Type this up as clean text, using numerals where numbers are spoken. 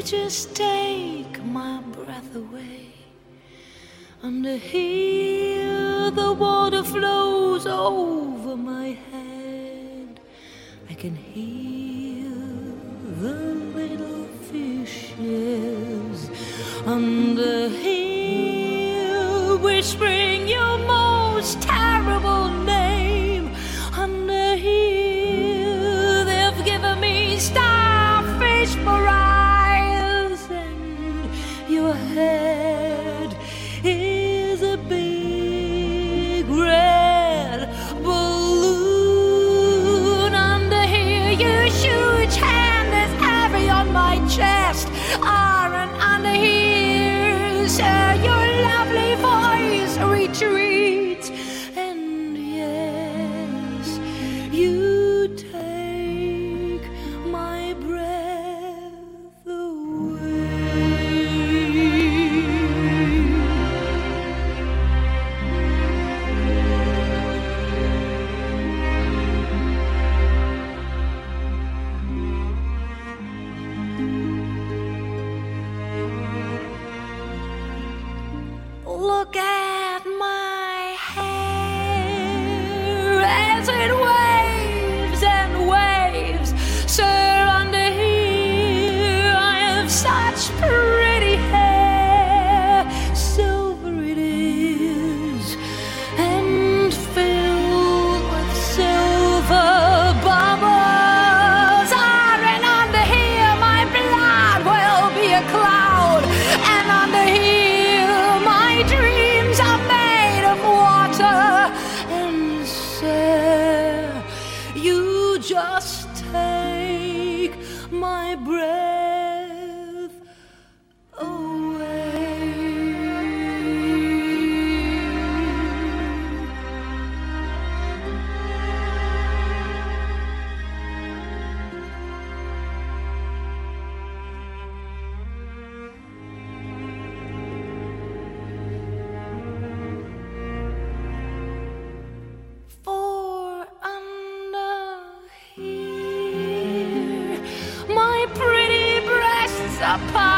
just take my breath away. Under here, the water flows over my head. I can hear the little fishes under here whispering your most terrible name. Under here, they've given me starfish for eyes, and your head is a big red balloon. Under here, your huge hand is heavy on my chest. And under here, sir, your lovely voice retreats. And yes, you take my breath away. Look at my hair as it waves and waves. Sir, under here I have such pretty hair. Silver it is, and filled with silver bubbles. And under here my blood will be a cloud. And under here my dreams are made of water. And sir, you just take my breath away. For under here, my pretty breasts are